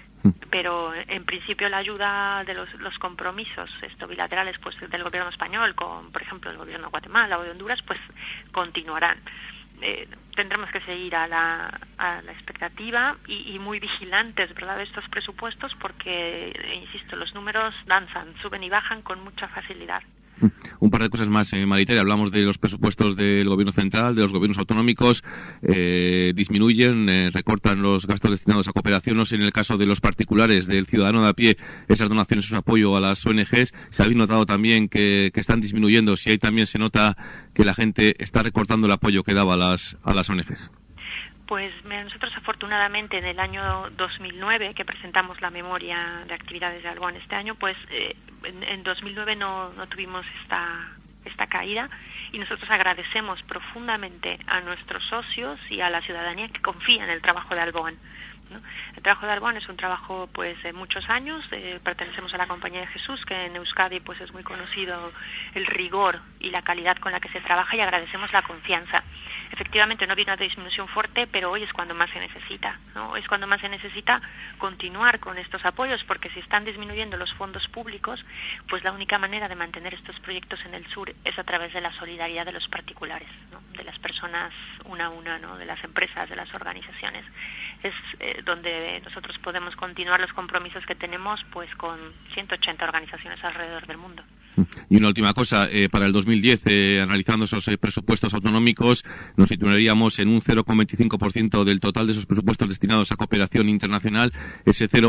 Pero en principio la ayuda de los, los compromisos esto bilaterales pues del gobierno español con, por ejemplo, el gobierno de Guatemala o de Honduras, pues continuarán. eh, tendremos que seguir a la, a la expectativa y, y muy vigilantes, ¿verdad?, de estos presupuestos, porque, insisto, los números danzan, suben y bajan con mucha facilidad. Un par de cosas más, eh, Maritere. Hablamos de los presupuestos del gobierno central, de los gobiernos autonómicos, eh, disminuyen, eh, recortan los gastos destinados a cooperación. No sé, en el caso de los particulares, del ciudadano de a pie, esas donaciones, su apoyo a las O N Ges, ¿se habéis notado también que, que están disminuyendo? Si ahí también se nota que la gente está recortando el apoyo que daba a las, a las O N Ges. Pues nosotros afortunadamente en el año dos mil nueve, que presentamos la memoria de actividades de Alboan este año, pues eh, en, en dos mil nueve no, no tuvimos esta, esta caída, y nosotros agradecemos profundamente a nuestros socios y a la ciudadanía que confía en el trabajo de Alboan, ¿no? El trabajo de Alboan es un trabajo pues de muchos años, eh, pertenecemos a la Compañía de Jesús, que en Euskadi pues es muy conocido el rigor y la calidad con la que se trabaja, y agradecemos la confianza. Efectivamente no vino una disminución fuerte, pero hoy es cuando más se necesita, ¿no? Es cuando más se necesita continuar con estos apoyos, porque si están disminuyendo los fondos públicos, pues la única manera de mantener estos proyectos en el sur es a través de la solidaridad de los particulares, ¿no?, de las personas una a una, ¿no?, de las empresas, de las organizaciones. Es eh, donde nosotros podemos continuar los compromisos que tenemos pues con ciento ochenta organizaciones alrededor del mundo. Y una última cosa, eh, para el dos mil diez, eh, analizando esos eh, presupuestos autonómicos, nos situaríamos en un cero coma veinticinco por ciento del total de esos presupuestos destinados a cooperación internacional. Ese cero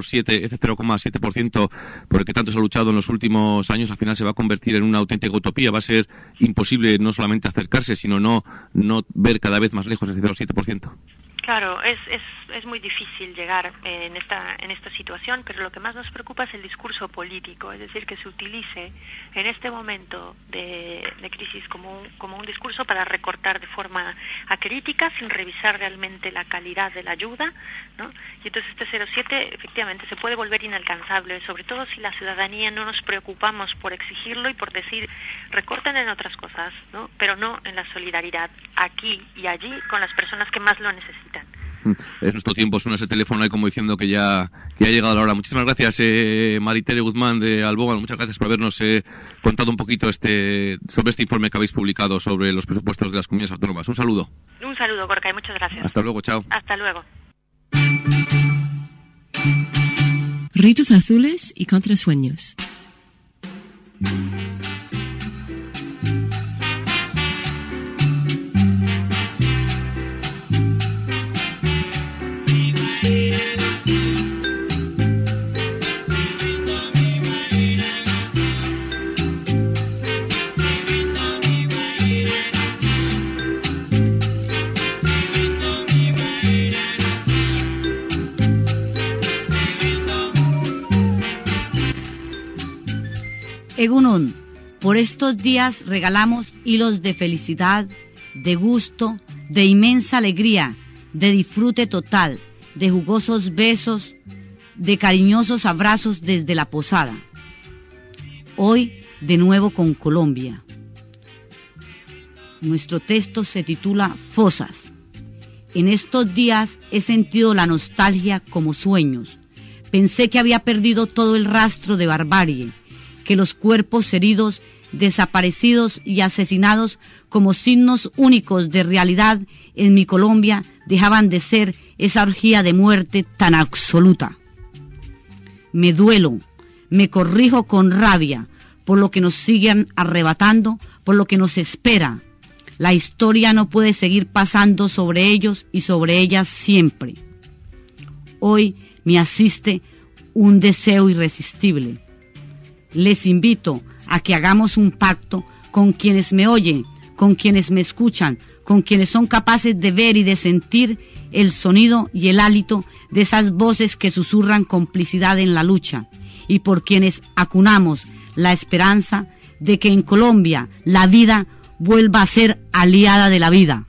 coma siete por ciento por el que tanto se ha luchado en los últimos años, al final se va a convertir en una auténtica utopía. Va a ser imposible no solamente acercarse, sino no, no ver cada vez más lejos ese cero coma siete por ciento. Claro, es, es, es muy difícil llegar en esta, en esta situación, pero lo que más nos preocupa es el discurso político, es decir, que se utilice en este momento de, de crisis como un, como un discurso para recortar de forma acrítica, sin revisar realmente la calidad de la ayuda, ¿no? Y entonces este cero coma siete efectivamente se puede volver inalcanzable, sobre todo si la ciudadanía no nos preocupamos por exigirlo y por decir, recorten en otras cosas, ¿no?, pero no en la solidaridad, aquí y allí, con las personas que más lo necesitan. Es nuestro tiempo, suena ese teléfono ahí como diciendo que ya que ha llegado la hora. Muchísimas gracias, eh, Maritere Guzmán de Alboan, muchas gracias por habernos eh, contado un poquito este sobre este informe que habéis publicado sobre los presupuestos de las comunidades autónomas. Un saludo. Un saludo, Gorka, y muchas gracias. Hasta luego, chao. Hasta luego. Ritos azules y contrasueños. Egunon, por estos días regalamos hilos de felicidad, de gusto, de inmensa alegría, de disfrute total, de jugosos besos, de cariñosos abrazos desde la posada. Hoy, de nuevo con Colombia. Nuestro texto se titula Fosas. En estos días he sentido la nostalgia como sueños. Pensé que había perdido todo el rastro de barbarie, que los cuerpos heridos, desaparecidos y asesinados como signos únicos de realidad en mi Colombia dejaban de ser esa orgía de muerte tan absoluta. Me duelo, me corrijo con rabia por lo que nos siguen arrebatando, por lo que nos espera. La historia no puede seguir pasando sobre ellos y sobre ellas siempre. Hoy me asiste un deseo irresistible. Les invito a que hagamos un pacto con quienes me oyen, con quienes me escuchan, con quienes son capaces de ver y de sentir el sonido y el hálito de esas voces que susurran complicidad en la lucha, y por quienes acunamos la esperanza de que en Colombia la vida vuelva a ser aliada de la vida.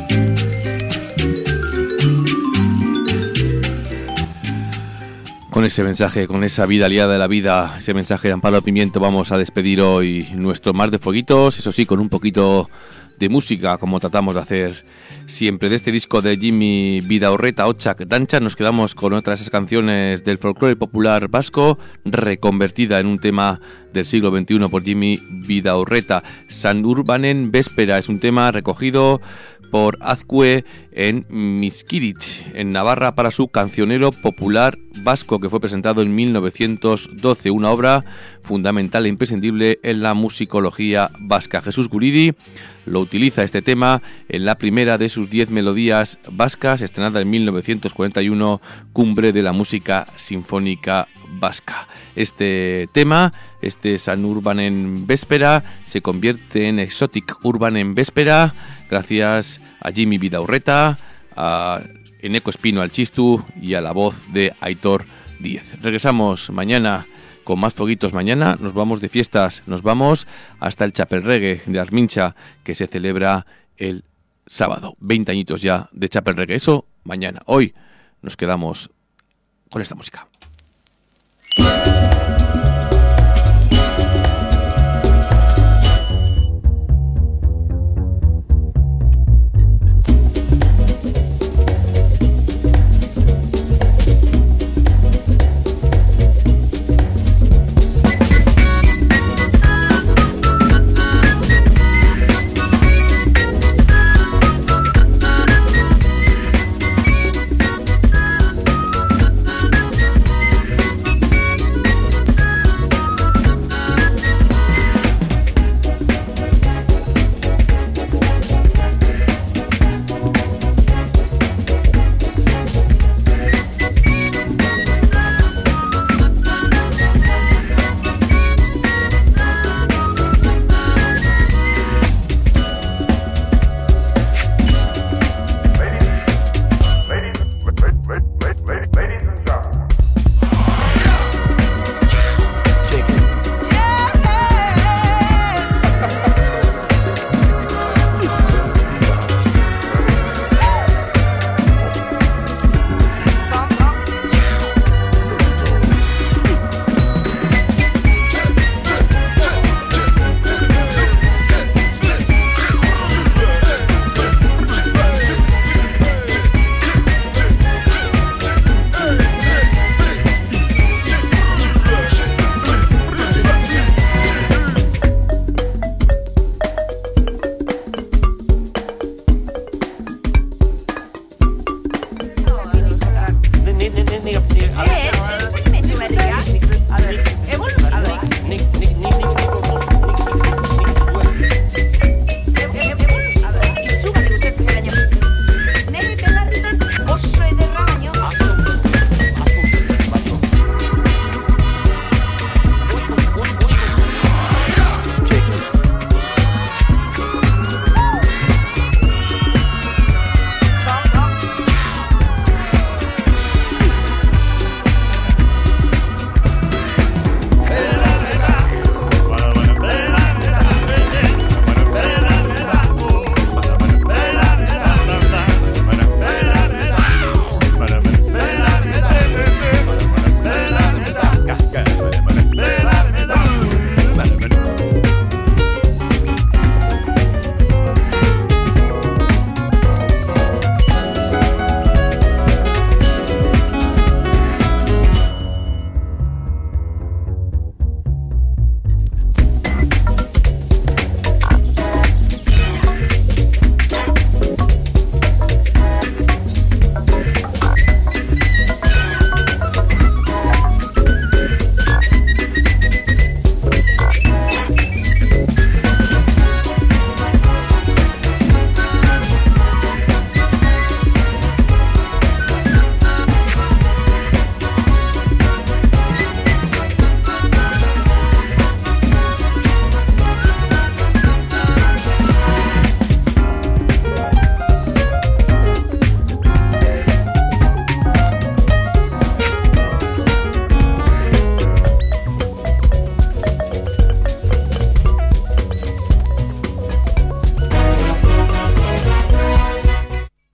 Con ese ese mensaje, con esa vida liada de la vida, ese mensaje de Amparo Pimiento, vamos a despedir hoy nuestro Mar de Fueguitos, eso sí, con un poquito de música, como tratamos de hacer siempre. De este disco de Jimmy Vidaurreta, Otsak Dancha, nos quedamos con otras esas canciones del folclore popular vasco, reconvertida en un tema del siglo veintiuno por Jimmy Vidaurreta. San Urbanen Véspera es un tema recogido por Azcue en Mizkirich, en Navarra, para su cancionero popular vasco, que fue presentado en mil novecientos doce, una obra fundamental e imprescindible en la musicología vasca. Jesús Guridi lo utiliza este tema en la primera de sus diez melodías vascas, estrenada en mil novecientos cuarenta y uno, Cumbre de la Música Sinfónica Vasca. Este tema, este San Urbanen Véspera, se convierte en Exotic Urbanen Véspera gracias a Jimmy Vidaurreta, a Eneco Espino al chistu y a la voz de Aitor Díez. Regresamos mañana con más foguitos. Mañana nos vamos de fiestas, nos vamos hasta el Chapelreggae de Armincha, que se celebra el sábado. veinte añitos ya de Chapelreggae. Eso mañana. Hoy nos quedamos con esta música.